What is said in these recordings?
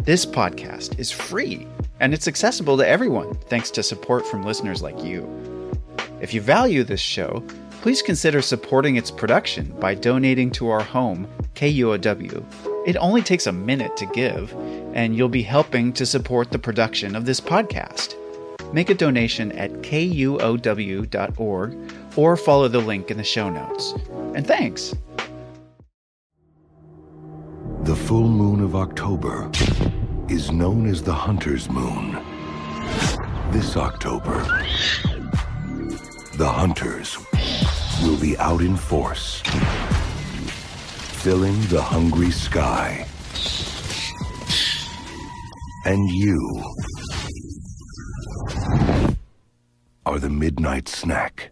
This podcast is free, and it's accessible to everyone thanks to support from listeners like you. If you value this show, please consider supporting its production by donating to our home, KUOW. It only takes a minute to give, and you'll be helping to support the production of this podcast. Make a donation at kuow.org or follow the link in the show notes. And thanks! The full moon of October is known as the Hunter's Moon. This October, the Hunters will be out in force, filling the hungry sky. And you are the midnight snack.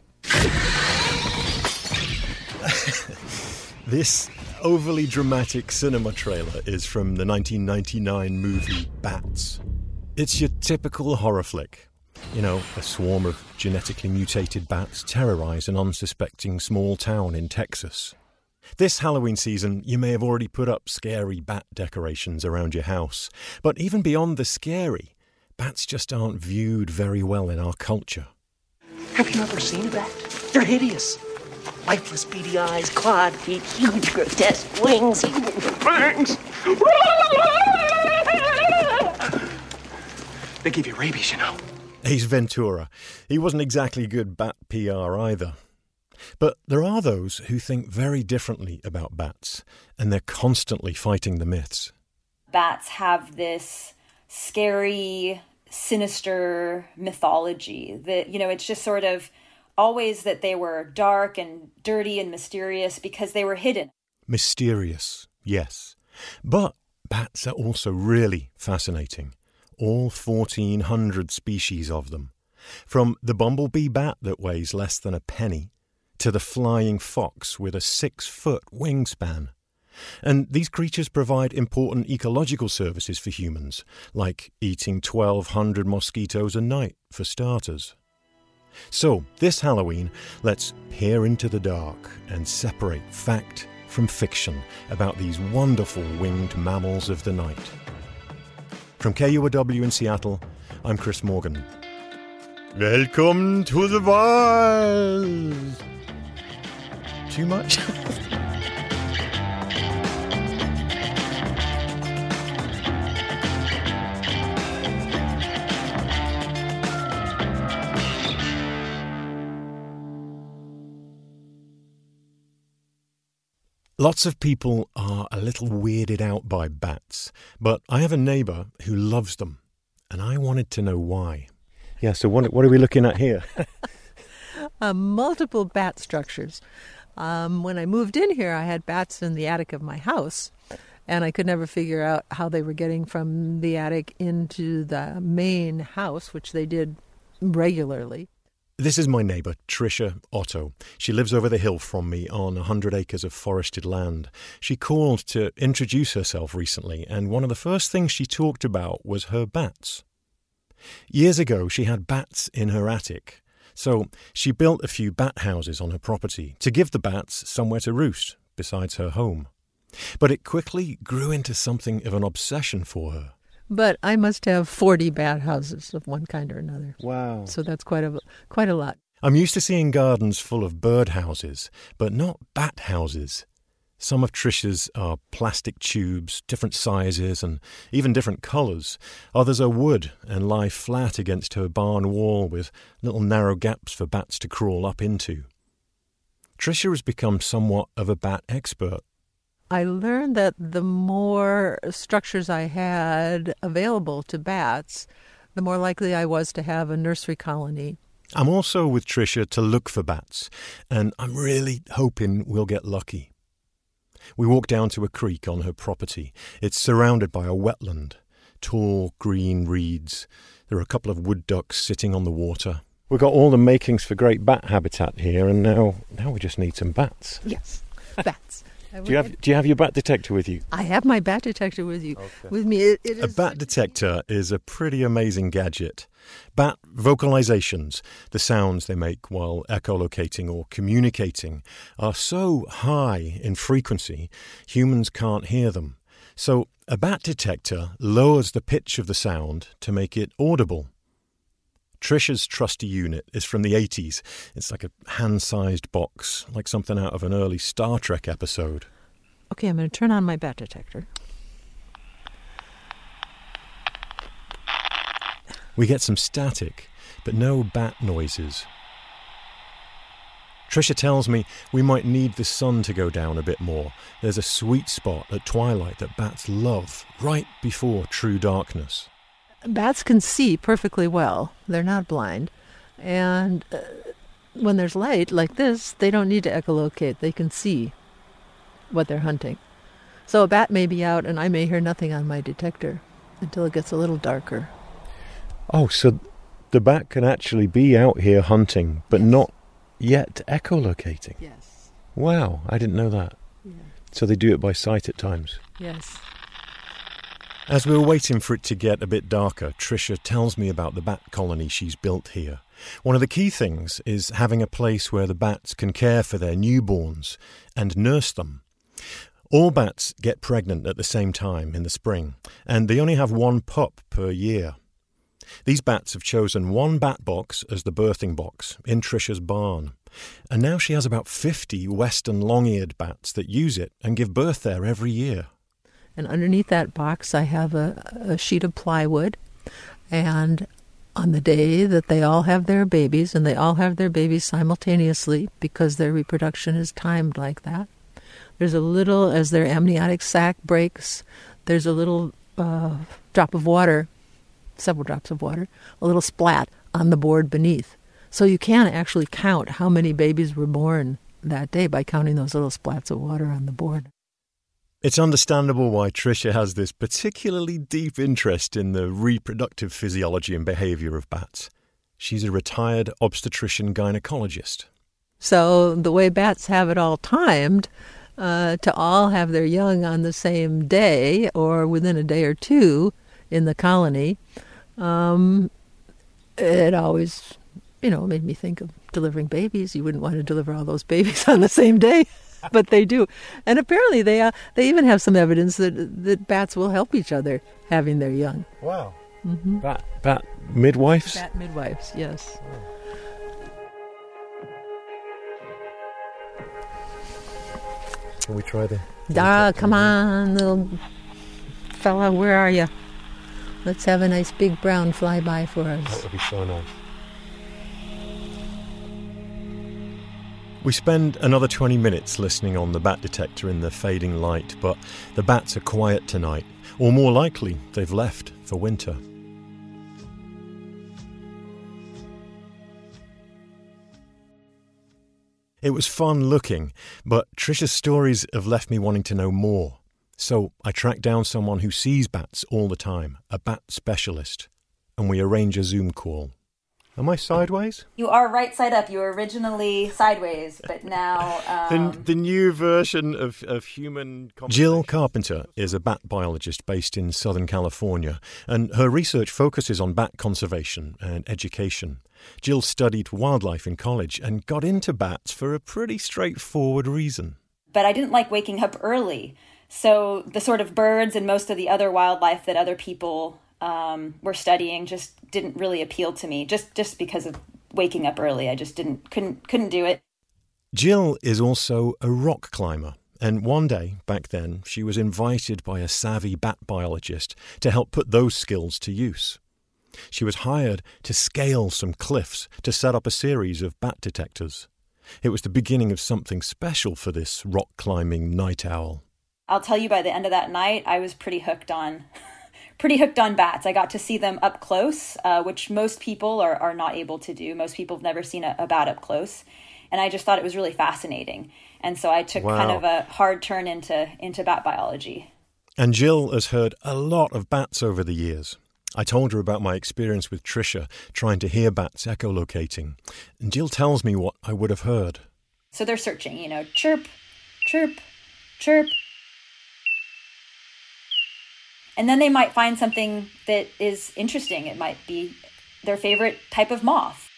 This overly dramatic cinema trailer is from the 1999 movie Bats. It's your typical horror flick. You know, a swarm of genetically mutated bats terrorize an unsuspecting small town in Texas. This Halloween season, you may have already put up scary bat decorations around your house. But even beyond the scary, bats just aren't viewed very well in our culture. Have you ever seen a bat? They're hideous. Lifeless beady eyes, clawed feet, huge grotesque wings, even fangs. They give you rabies, you know. Ace Ventura. He wasn't exactly good bat PR either. But there are those who think very differently about bats, and they're constantly fighting the myths. Bats have this scary, sinister mythology that, you know, it's just sort of always that they were dark and dirty and mysterious because they were hidden. Mysterious, yes. But bats are also really fascinating. All 1,400 species of them. From the bumblebee bat that weighs less than a penny to the flying fox with a 6-foot wingspan. And these creatures provide important ecological services for humans, like eating 1,200 mosquitoes a night, for starters. So, this Halloween, let's peer into the dark and separate fact from fiction about these wonderful winged mammals of the night. From KUOW in Seattle, I'm Chris Morgan. Welcome to the wild! Too much? Lots of people are a little weirded out by bats, but I have a neighbour who loves them, and I wanted to know why. Yeah, so what are we looking at here? Multiple bat structures. When I moved in here, I had bats in the attic of my house, and I could never figure out how they were getting from the attic into the main house, which they did regularly. This is my neighbour, Tricia Otto. She lives over the hill from me on 100 acres of forested land. She called to introduce herself recently, and one of the first things she talked about was her bats. Years ago, she had bats in her attic, so she built a few bat houses on her property to give the bats somewhere to roost besides her home. But it quickly grew into something of an obsession for her. But I must have 40 bat houses of one kind or another. Wow. So that's quite a lot. I'm used to seeing gardens full of bird houses, but not bat houses. Some of Tricia's are plastic tubes, different sizes and even different colours. Others are wood and lie flat against her barn wall with little narrow gaps for bats to crawl up into. Tricia has become somewhat of a bat expert. I learned that the more structures I had available to bats, the more likely I was to have a nursery colony. I'm also with Tricia to look for bats, and I'm really hoping we'll get lucky. We walk down to a creek on her property. It's surrounded by a wetland, tall green reeds. There are a couple of wood ducks sitting on the water. We've got all the makings for great bat habitat here, and now we just need some bats. Yes, bats. Do you have your bat detector with you? I have my bat detector with me. It is a bat detector is a pretty amazing gadget. Bat vocalizations, the sounds they make while echolocating or communicating, are so high in frequency, humans can't hear them. So a bat detector lowers the pitch of the sound to make it audible. Trisha's trusty unit is from the 80s. It's like a hand-sized box, like something out of an early Star Trek episode. Okay, I'm going to turn on my bat detector. We get some static, but no bat noises. Trisha tells me we might need the sun to go down a bit more. There's a sweet spot at twilight that bats love, right before true darkness. Bats can see perfectly well. They're not blind. And when there's light like this, they don't need to echolocate. They can see what they're hunting. So a bat may be out and I may hear nothing on my detector until it gets a little darker. Oh, so the bat can actually be out here hunting, but not yet echolocating? Yes. Wow, I didn't know that. Yeah. So they do it by sight at times? Yes. As we were waiting for it to get a bit darker, Trisha tells me about the bat colony she's built here. One of the key things is having a place where the bats can care for their newborns and nurse them. All bats get pregnant at the same time in the spring, and they only have one pup per year. These bats have chosen one bat box as the birthing box in Trisha's barn. And now she has about 50 western long-eared bats that use it and give birth there every year. And underneath that box, I have a sheet of plywood. And on the day that they all have their babies, and they all have their babies simultaneously because their reproduction is timed like that, there's a little, as their amniotic sac breaks, there's a little drop of water, several drops of water, a little splat on the board beneath. So you can actually count how many babies were born that day by counting those little splats of water on the board. It's understandable why Trisha has this particularly deep interest in the reproductive physiology and behaviour of bats. She's a retired obstetrician gynecologist. So the way bats have it all timed, to all have their young on the same day or within a day or two in the colony, it always, made me think of delivering babies. You wouldn't want to deliver all those babies on the same day, but they do. And apparently they even have some evidence that bats will help each other having their young. Wow. Mm-hmm. Bat midwives? Bat midwives, yes. Can we try the... Come on, little fella, where are you? Let's have a nice big brown flyby for us. That would be so nice. We spend another 20 minutes listening on the bat detector in the fading light, but the bats are quiet tonight, or more likely, they've left for winter. It was fun looking, but Trisha's stories have left me wanting to know more. So I tracked down someone who sees bats all the time, a bat specialist, and we arrange a Zoom call. Am I sideways? You are right side up. You were originally sideways, but now... The new version of human... Jill Carpenter is a bat biologist based in Southern California, and her research focuses on bat conservation and education. Jill studied wildlife in college and got into bats for a pretty straightforward reason. But I didn't like waking up early. So the sort of birds and most of the other wildlife that other people were studying just didn't really appeal to me, just because of waking up early. I just couldn't do it. Jill is also a rock climber, and one day, back then, she was invited by a savvy bat biologist to help put those skills to use. She was hired to scale some cliffs to set up a series of bat detectors. It was the beginning of something special for this rock climbing night owl. I'll tell you, by the end of that night, I was pretty hooked on bats. I got to see them up close, which most people are not able to do. Most people have never seen a bat up close. And I just thought it was really fascinating. And so I took kind of a hard turn into bat biology. And Jill has heard a lot of bats over the years. I told her about my experience with Trisha trying to hear bats echolocating. And Jill tells me what I would have heard. So they're searching, chirp, chirp, chirp. And then they might find something that is interesting. It might be their favorite type of moth.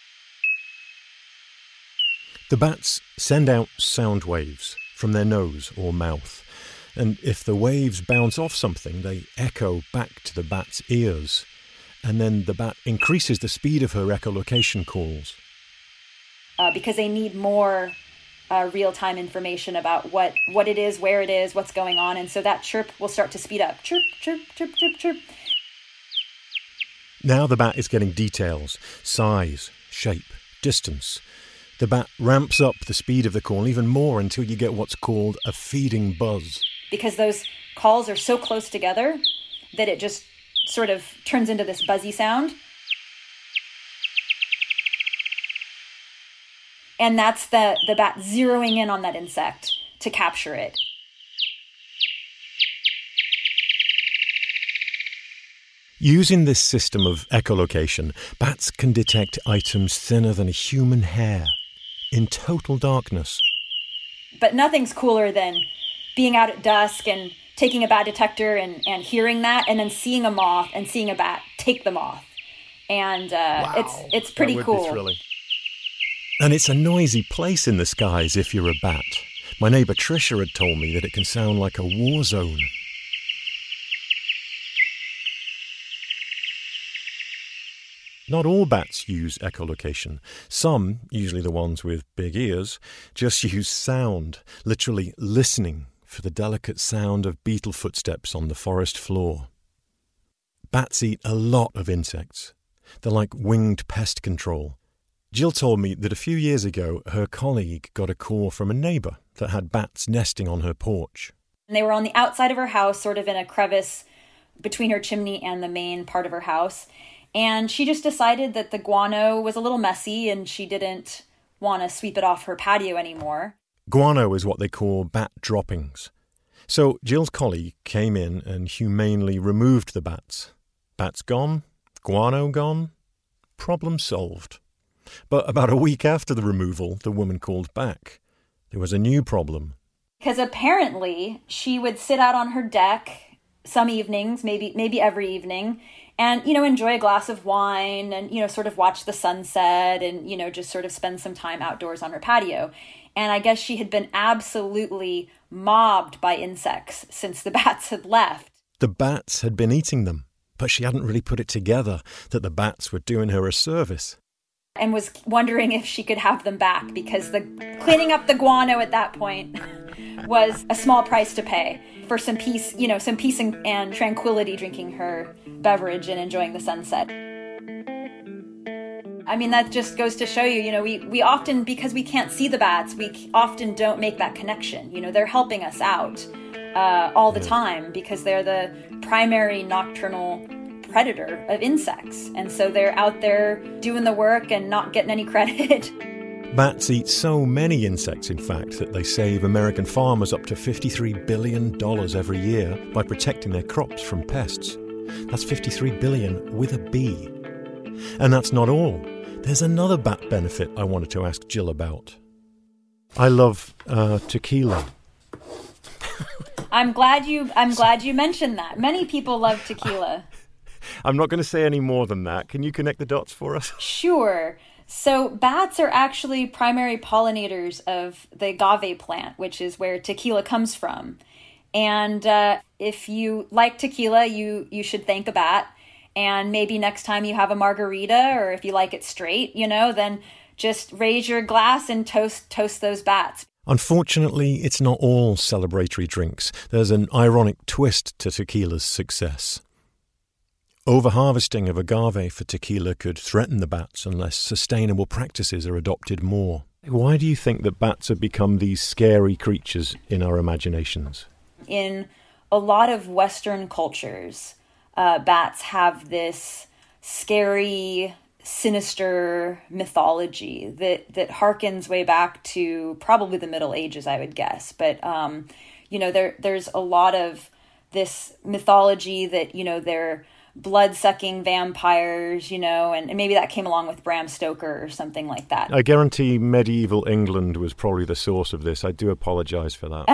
The bats send out sound waves from their nose or mouth, And if the waves bounce off something, they echo back to the bat's ears. And then the bat increases the speed of her echolocation calls. Because they need more real-time information about what it is, where it is, what's going on. And so that chirp will start to speed up. Chirp, chirp, chirp, chirp, chirp. Now the bat is getting details, size, shape, distance. The bat ramps up the speed of the call even more until you get what's called a feeding buzz. Because those calls are so close together that it just sort of turns into this buzzy sound. And that's the bat zeroing in on that insect to capture it. Using this system of echolocation, bats can detect items thinner than a human hair in total darkness. But nothing's cooler than being out at dusk and taking a bat detector and hearing that, and then seeing a moth and seeing a bat take the moth. And it's pretty cool. That would be thrilling. And it's a noisy place in the skies if you're a bat. My neighbour Tricia had told me that it can sound like a war zone. Not all bats use echolocation. Some, usually the ones with big ears, just use sound, literally listening for the delicate sound of beetle footsteps on the forest floor. Bats eat a lot of insects. They're like winged pest control. Jill told me that a few years ago her colleague got a call from a neighbour that had bats nesting on her porch. And they were on the outside of her house, sort of in a crevice between her chimney and the main part of her house. And she just decided that the guano was a little messy and she didn't want to sweep it off her patio anymore. Guano is what they call bat droppings. So Jill's colleague came in and humanely removed the bats. Bats gone, guano gone, problem solved. But about a week after the removal, the woman called back. There was a new problem. Because apparently she would sit out on her deck some evenings, maybe every evening, and, enjoy a glass of wine and, sort of watch the sunset and, just sort of spend some time outdoors on her patio. And I guess she had been absolutely mobbed by insects since the bats had left. The bats had been eating them, but she hadn't really put it together that the bats were doing her a service. And was wondering if she could have them back, because the cleaning up the guano at that point was a small price to pay for some peace, and tranquility drinking her beverage and enjoying the sunset. I mean, that just goes to show you, we often, because we can't see the bats, we often don't make that connection. They're helping us out all the time because they're the primary nocturnal predator of insects. And so they're out there doing the work and not getting any credit. Bats eat so many insects, in fact, that they save American farmers up to $53 billion every year by protecting their crops from pests. That's $53 billion with a B. And that's not all. There's another bat benefit I wanted to ask Jill about. I love tequila. I'm glad you mentioned that. Many people love tequila. I'm not going to say any more than that. Can you connect the dots for us? Sure. So bats are actually primary pollinators of the agave plant, which is where tequila comes from. And if you like tequila, you should thank a bat. And maybe next time you have a margarita, or if you like it straight, then just raise your glass and toast those bats. Unfortunately, it's not all celebratory drinks. There's an ironic twist to tequila's success. Overharvesting of agave for tequila could threaten the bats unless sustainable practices are adopted more. Why do you think that bats have become these scary creatures in our imaginations? In a lot of Western cultures, bats have this scary, sinister mythology that harkens way back to probably the Middle Ages, I would guess. But, there's a lot of this mythology that, they're blood-sucking vampires, and maybe that came along with Bram Stoker or something like that. I guarantee medieval England was probably the source of this. I do apologise for that.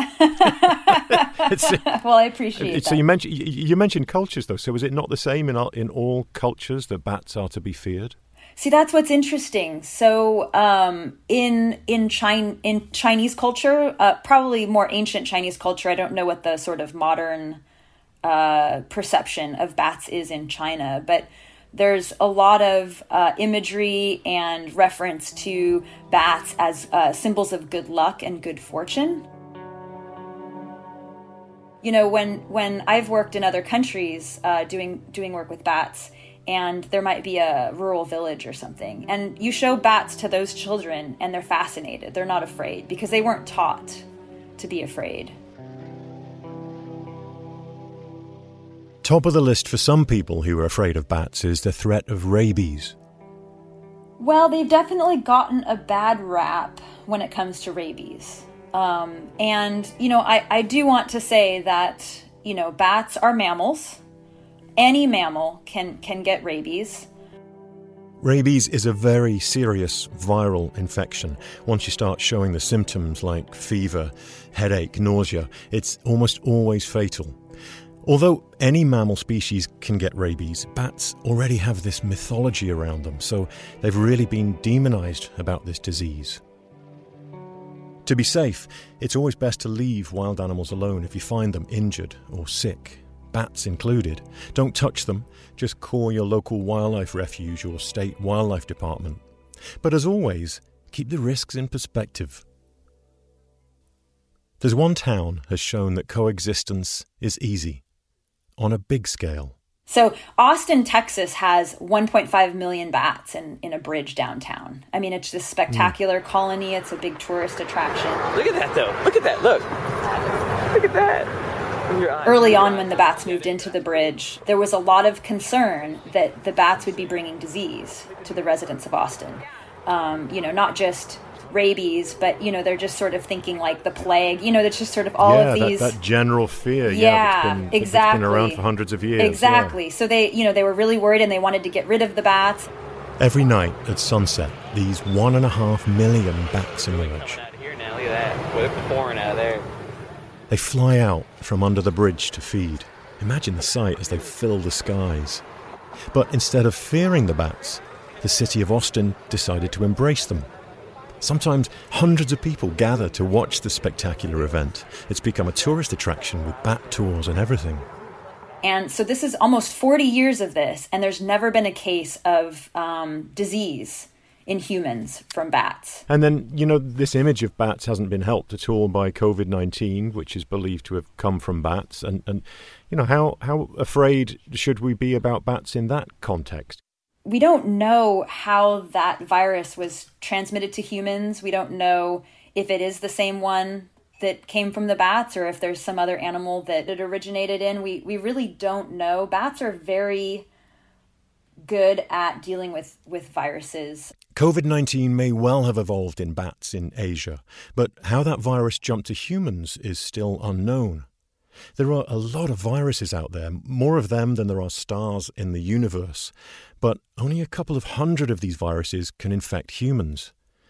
Well, I appreciate that. So you mentioned cultures, though. So is it not the same in all cultures that bats are to be feared? See, that's what's interesting. So in Chinese culture, probably more ancient Chinese culture, I don't know what the sort of modern perception of bats is in China, but there's a lot of imagery and reference to bats as symbols of good luck and good fortune. You know, when I've worked in other countries doing work with bats, and there might be a rural village or something, and you show bats to those children and they're fascinated. They're not afraid because they weren't taught to be afraid. Top of the list for some people who are afraid of bats is the threat of rabies. Well, they've definitely gotten a bad rap when it comes to rabies. And, you know, I do want to say that, you know, bats are mammals. Any mammal can get rabies. Rabies is a very serious viral infection. Once you start showing the symptoms like fever, headache, nausea, it's almost always fatal. Although any mammal species can get rabies, bats already have this mythology around them, so they've really been demonized about this disease. To be safe, it's always best to leave wild animals alone if you find them injured or sick, bats included. Don't touch them, just call your local wildlife refuge or state wildlife department. But as always, keep the risks in perspective. There's one town has shown that coexistence is easy. On a big scale. So Austin, Texas has 1.5 million bats in a bridge downtown. I mean, it's this spectacular colony. It's a big tourist attraction. Look at that, though. Look at that. Look. Look at that. Early on, when the bats moved into the bridge, there was a lot of concern that the bats would be bringing disease to the residents of Austin. You know, not just rabies, but, you know, they're just sort of thinking like the plague, you know, that's just sort of all of these. That general fear. Exactly. It's been around for hundreds of years. Exactly. Yeah. So they were really worried and they wanted to get rid of the bats. Every night at sunset, these 1.5 million bats emerge. Out here now, look at that. They're pouring out of there. They fly out from under the bridge to feed. Imagine the sight as they fill the skies. But instead of fearing the bats, the city of Austin decided to embrace them. Sometimes hundreds of people gather to watch the spectacular event. It's become a tourist attraction with bat tours and everything. And so this is almost 40 years of this, and there's never been a case of disease in humans from bats. And then, you know, this image of bats hasn't been helped at all by COVID-19, which is believed to have come from bats. And you know, how afraid should we be about bats in that context? We don't know how that virus was transmitted to humans. We don't know if it is the same one that came from the bats or if there's some other animal that it originated in. We really don't know. Bats are very good at dealing with viruses. COVID-19 may well have evolved in bats in Asia, but how that virus jumped to humans is still unknown. There are a lot of viruses out there, more of them than there are stars in the universe, but only a couple of hundred of these viruses can infect humans.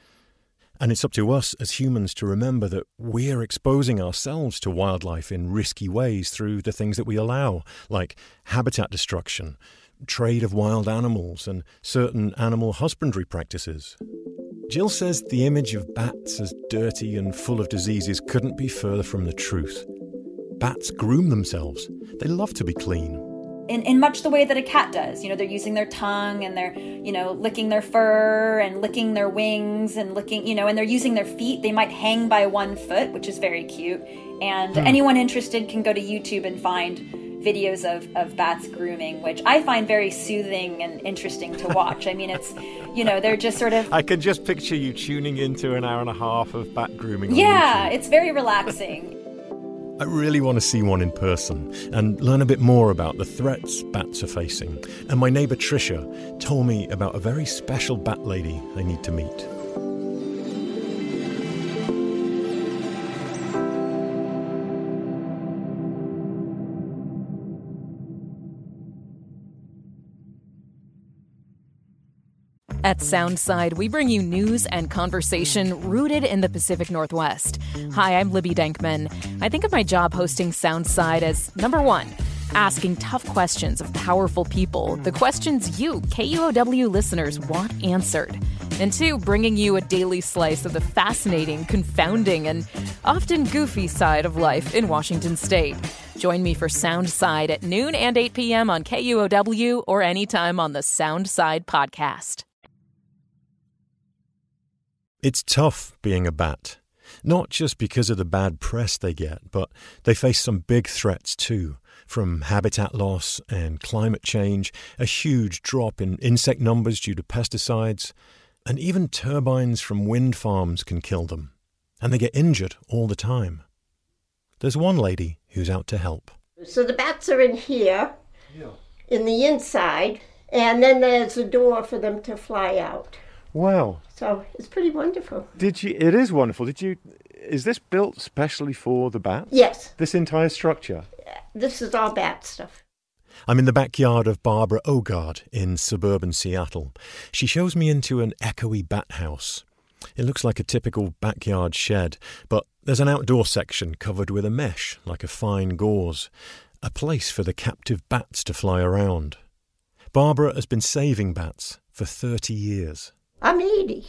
And it's up to us as humans to remember that we're exposing ourselves to wildlife in risky ways through the things that we allow, like habitat destruction, trade of wild animals, and certain animal husbandry practices. Jill says the image of bats as dirty and full of diseases couldn't be further from the truth. Bats groom themselves. They love to be clean. In much the way that a cat does. You know, they're using their tongue and they're, you know, licking their fur and licking their wings and licking, you know, and they're using their feet. They might hang by one foot, which is very cute. And anyone interested can go to YouTube and find videos of bats grooming, which I find very soothing and interesting to watch. I mean, it's, you know, they're just sort of... I can just picture you tuning into an hour and a half of bat grooming. Yeah, it's very relaxing. I really want to see one in person and learn a bit more about the threats bats are facing. And my neighbour Tricia told me about a very special bat lady I need to meet. At Soundside, we bring you news and conversation rooted in the Pacific Northwest. Hi, I'm Libby Denkman. I think of my job hosting Soundside as, number one, asking tough questions of powerful people, the questions you, KUOW listeners, want answered. And 2, bringing you a daily slice of the fascinating, confounding, and often goofy side of life in Washington State. Join me for Sound Side at noon and 8 p.m. on KUOW or anytime on the Sound Side podcast. It's tough being a bat. Not just because of the bad press they get, but they face some big threats too, from habitat loss and climate change, a huge drop in insect numbers due to pesticides, and even turbines from wind farms can kill them, and they get injured all the time. There's one lady who's out to help. So the bats are in here, in the inside, and then there's a door for them to fly out. Wow. So it's pretty wonderful. It is wonderful. Is this built specially for the bats? Yes. This entire structure? This is all bat stuff. I'm in the backyard of Barbara Ogard in suburban Seattle. She shows me into an echoey bat house. It looks like a typical backyard shed, but there's an outdoor section covered with a mesh, like a fine gauze, a place for the captive bats to fly around. Barbara has been saving bats for 30 years. I'm 80.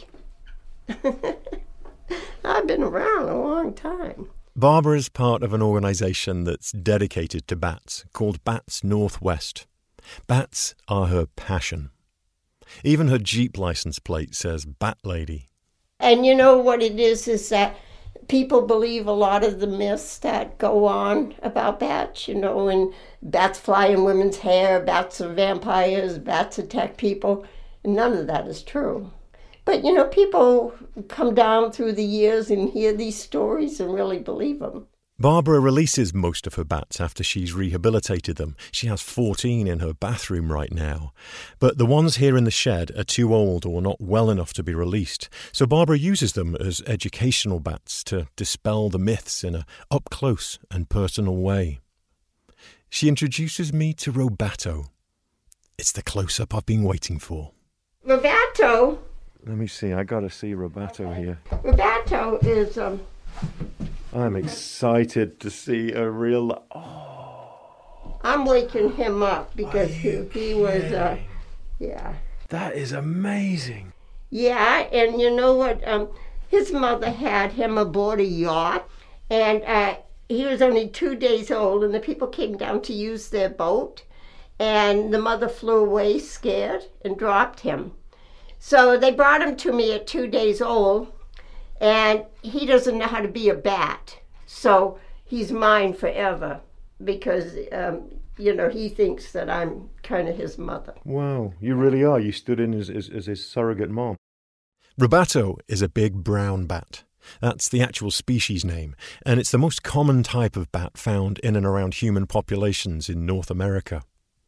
I've been around a long time. Barbara's part of an organisation that's dedicated to bats, called Bats Northwest. Bats are her passion. Even her Jeep license plate says Bat Lady. And you know what it is that people believe a lot of the myths that go on about bats, and bats fly in women's hair, bats are vampires, bats attack people. None of that is true. But, people come down through the years and hear these stories and really believe them. Barbara releases most of her bats after she's rehabilitated them. She has 14 in her bathroom right now. But the ones here in the shed are too old or not well enough to be released. So Barbara uses them as educational bats to dispel the myths in a up-close and personal way. She introduces me to Robato. It's the close-up I've been waiting for. Robato. Let me see. I got to see Robato here. Robato is... I'm excited to see a real... I'm waking him up because he was... yeah. That is amazing. Yeah, and you know what? His mother had him aboard a yacht, and he was only 2 days old, and the people came down to use their boat, and the mother flew away scared and dropped him. So they brought him to me at 2 days old, and he doesn't know how to be a bat. So he's mine forever because, he thinks that I'm kind of his mother. Wow, you really are. You stood in as his surrogate mom. Robato is a big brown bat. That's the actual species name, and it's the most common type of bat found in and around human populations in North America.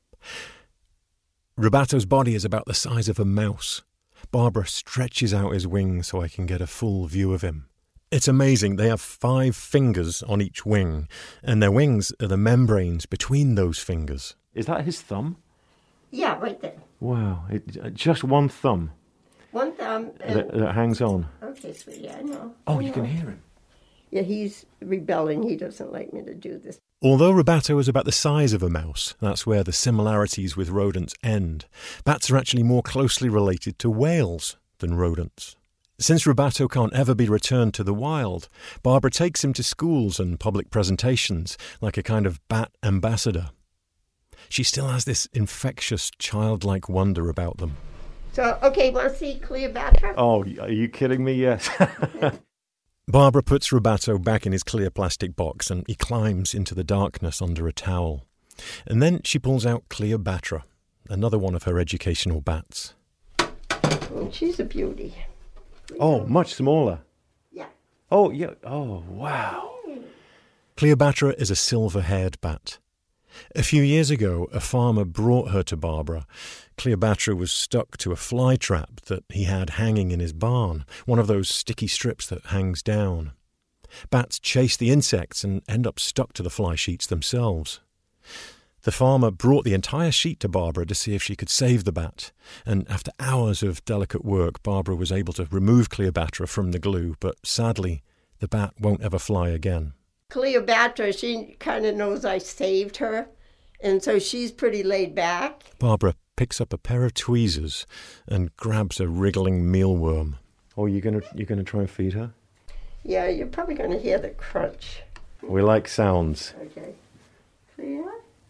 Robato's body is about the size of a mouse. Barbara stretches out his wings so I can get a full view of him. It's amazing. They have 5 fingers on each wing, and their wings are the membranes between those fingers. Is that his thumb? Yeah, right there. Wow, just one thumb. One thumb. That hangs on. Okay, sweetie, I know. Oh, you can hear him. Yeah, he's rebelling. He doesn't like me to do this. Although Robato is about the size of a mouse, that's where the similarities with rodents end. Bats are actually more closely related to whales than rodents. Since Robato can't ever be returned to the wild, Barbara takes him to schools and public presentations, like a kind of bat ambassador. She still has this infectious, childlike wonder about them. So, okay, want to see Cleopatra? Oh, are you kidding me? Yes. Barbara puts Robato back in his clear plastic box and he climbs into the darkness under a towel. And then she pulls out Cleopatra, another one of her educational bats. Oh, she's a beauty. Oh, much smaller. Yeah. Oh, yeah. Oh, wow. Cleopatra is a silver-haired bat. A few years ago, a farmer brought her to Barbara. Cleopatra was stuck to a fly trap that he had hanging in his barn, one of those sticky strips that hangs down. Bats chase the insects and end up stuck to the fly sheets themselves. The farmer brought the entire sheet to Barbara to see if she could save the bat, and after hours of delicate work, Barbara was able to remove Cleopatra from the glue, but sadly, the bat won't ever fly again. Cleopatra, she kind of knows I saved her, And so she's pretty laid back. Barbara picks up a pair of tweezers and grabs a wriggling mealworm. Oh, you're gonna try and feed her? Yeah, you're probably going to hear the crunch. We like sounds. Okay. Yeah.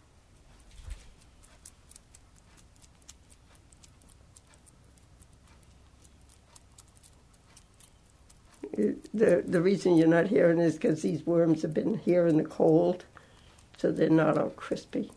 The reason you're not hearing is because these worms have been here in the cold, so they're not all crispy.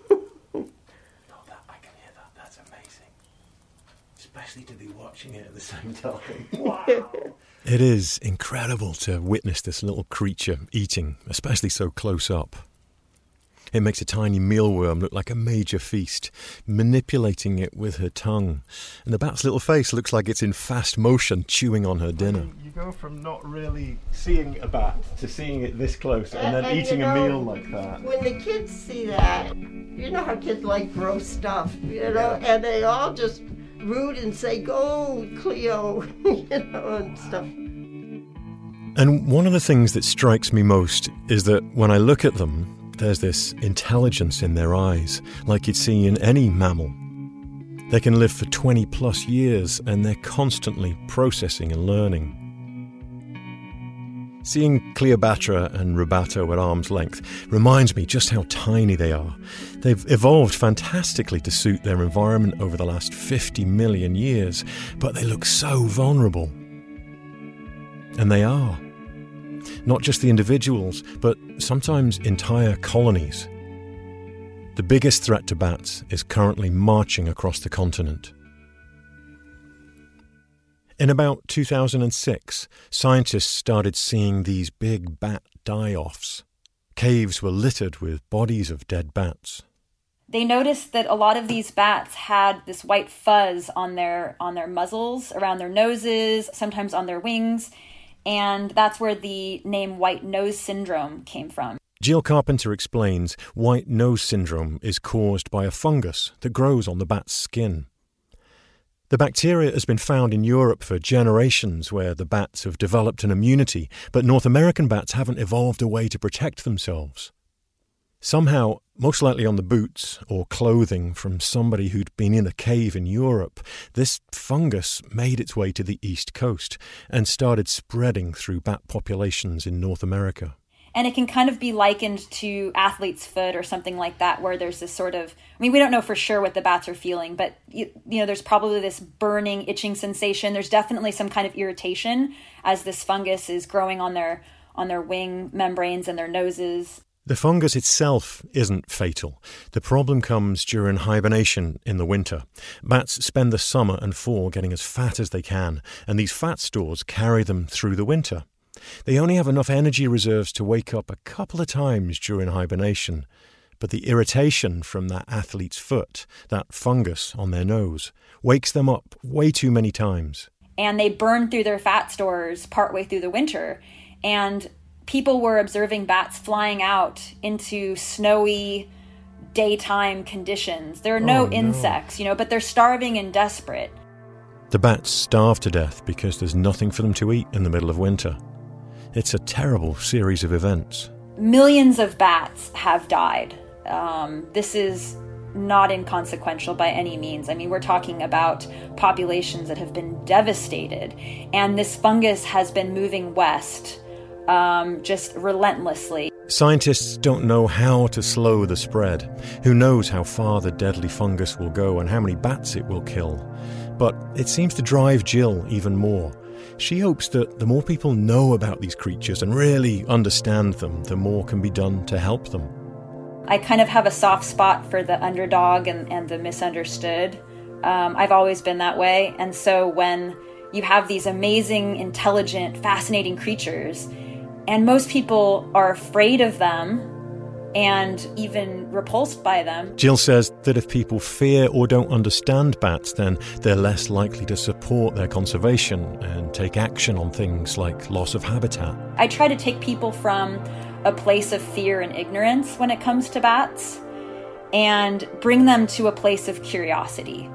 I can hear that. That's amazing. Especially to be watching it at the same time. Wow. It is incredible to witness this little creature eating, especially so close up. It makes a tiny mealworm look like a major feast, manipulating it with her tongue. And the bat's little face looks like it's in fast motion, chewing on her dinner. You go from not really seeing a bat to seeing it this close and then eating a meal like that. When the kids see that, you know how kids like gross stuff, and they all just root and say, "Go, Cleo," and stuff. And one of the things that strikes me most is that when I look at them, there's this intelligence in their eyes, like you'd see in any mammal. They can live for 20 plus years and they're constantly processing and learning. Seeing Cleopatra and Rubato at arm's length reminds me just how tiny they are. They've evolved fantastically to suit their environment over the last 50 million years, but they look so vulnerable. And they are. Not just the individuals, but sometimes entire colonies. The biggest threat to bats is currently marching across the continent. In about 2006, scientists started seeing these big bat die-offs. Caves were littered with bodies of dead bats. They noticed that a lot of these bats had this white fuzz on their muzzles, around their noses, sometimes on their wings, and that's where the name white nose syndrome came from. Jill Carpenter explains white nose syndrome is caused by a fungus that grows on the bat's skin. The bacteria has been found in Europe for generations, where the bats have developed an immunity, but North American bats haven't evolved a way to protect themselves. Somehow, most likely on the boots or clothing from somebody who'd been in a cave in Europe, this fungus made its way to the East Coast and started spreading through bat populations in North America. And it can kind of be likened to athlete's foot or something like that, where there's this sort of, we don't know for sure what the bats are feeling, but there's probably this burning, itching sensation. There's definitely some kind of irritation as this fungus is growing on their wing membranes and their noses. The fungus itself isn't fatal. The problem comes during hibernation in the winter. Bats spend the summer and fall getting as fat as they can, and these fat stores carry them through the winter. They only have enough energy reserves to wake up a couple of times during hibernation, but the irritation from that athlete's foot, that fungus on their nose, wakes them up way too many times. And they burn through their fat stores partway through the winter, and people were observing bats flying out into snowy daytime conditions. There are no insects, but they're starving and desperate. The bats starve to death because there's nothing for them to eat in the middle of winter. It's a terrible series of events. Millions of bats have died. This is not inconsequential by any means. We're talking about populations that have been devastated. And this fungus has been moving west just relentlessly. Scientists don't know how to slow the spread. Who knows how far the deadly fungus will go and how many bats it will kill. But it seems to drive Jill even more. She hopes that the more people know about these creatures and really understand them, the more can be done to help them. I kind of have a soft spot for the underdog and the misunderstood. I've always been that way. And so when you have these amazing, intelligent, fascinating creatures, and most people are afraid of them and even repulsed by them. Jill says that if people fear or don't understand bats, then they're less likely to support their conservation and take action on things like loss of habitat. I try to take people from a place of fear and ignorance when it comes to bats and bring them to a place of curiosity.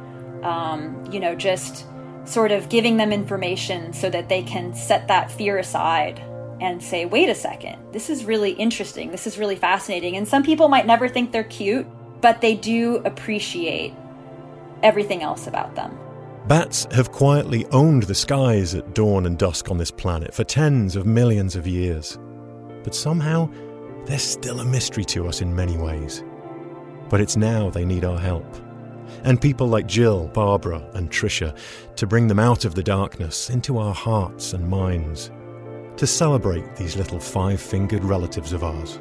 Just sort of giving them information so that they can set that fear aside and say, wait a second, this is really interesting, this is really fascinating. And some people might never think they're cute, but they do appreciate everything else about them. Bats have quietly owned the skies at dawn and dusk on this planet for tens of millions of years. But somehow, they're still a mystery to us in many ways. But it's now they need our help. And people like Jill, Barbara and Tricia to bring them out of the darkness into our hearts and minds, to celebrate these little five-fingered relatives of ours.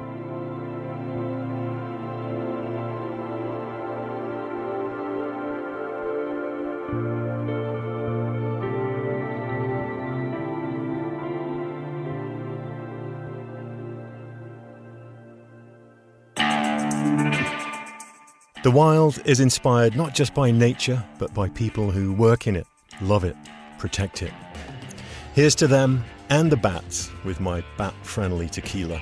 The Wild is inspired not just by nature, but by people who work in it, love it, protect it. Here's to them and the bats with my bat-friendly tequila.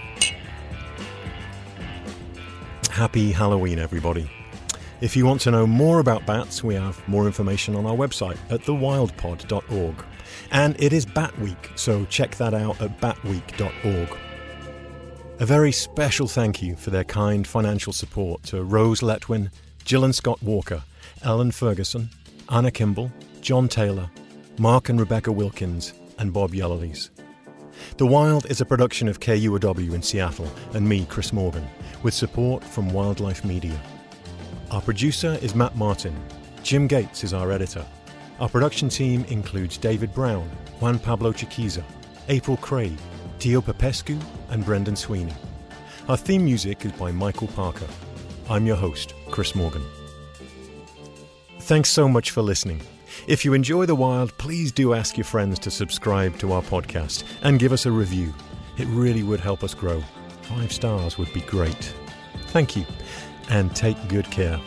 Happy Halloween, everybody. If you want to know more about bats, we have more information on our website at thewildpod.org. And it is Bat Week, so check that out at batweek.org. A very special thank you for their kind financial support to Rose Letwin, Jill and Scott Walker, Ellen Ferguson, Anna Kimball, John Taylor, Mark and Rebecca Wilkins, and Bob Yellowlees. The Wild is a production of KUOW in Seattle and me, Chris Morgan, with support from Wildlife Media. Our producer is Matt Martin. Jim Gates is our editor. Our production team includes David Brown, Juan Pablo Chiquiza, April Craig, Tio Popescu and Brendan Sweeney. Our theme music is by Michael Parker. I'm your host, Chris Morgan. Thanks so much for listening. If you enjoy The Wild, please do ask your friends to subscribe to our podcast and give us a review. It really would help us grow. 5 stars would be great. Thank you, and take good care.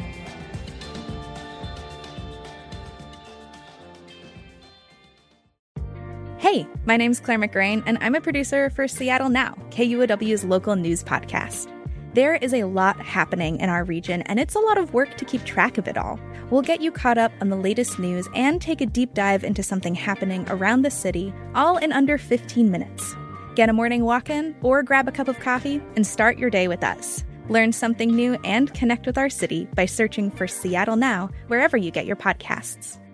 Hey, my name's Claire McGrain, and I'm a producer for Seattle Now, KUOW's local news podcast. There is a lot happening in our region, and it's a lot of work to keep track of it all. We'll get you caught up on the latest news and take a deep dive into something happening around the city, all in under 15 minutes. Get a morning walk in or grab a cup of coffee and start your day with us. Learn something new and connect with our city by searching for Seattle Now wherever you get your podcasts.